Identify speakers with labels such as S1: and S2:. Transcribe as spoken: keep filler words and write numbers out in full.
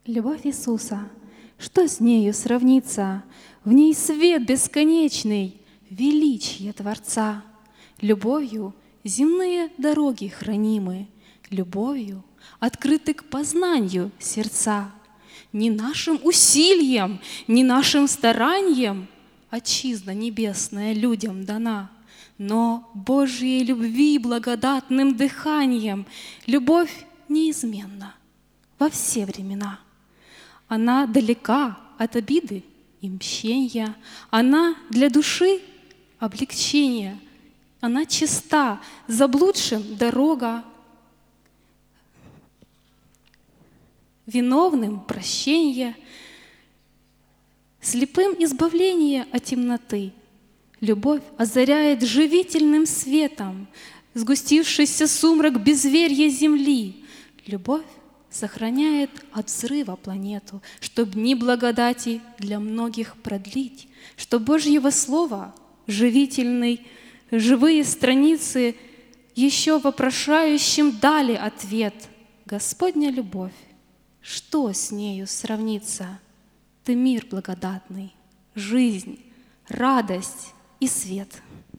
S1: Любовь Иисуса, что с нею сравнится? В ней свет бесконечный, величие Творца. Любовью земные дороги хранимы, любовью открыты к познанию сердца. Не нашим усилием, не нашим старанием Отчизна небесная людям дана, но Божьей любви благодатным дыханием любовь неизменна во все времена. Она далека от обиды и мщения, она для души облегчение, она чиста, заблудшим дорога, виновным прощение, слепым избавление от темноты. Любовь озаряет живительным светом сгустившийся сумрак безверья земли. Любовь сохраняет от взрыва планету, чтоб дни благодати для многих продлить, чтоб Божьего Слова живительный, живые страницы еще вопрошающим дали ответ. Господня любовь, что с нею сравнится? Ты мир благодатный, жизнь, радость и свет.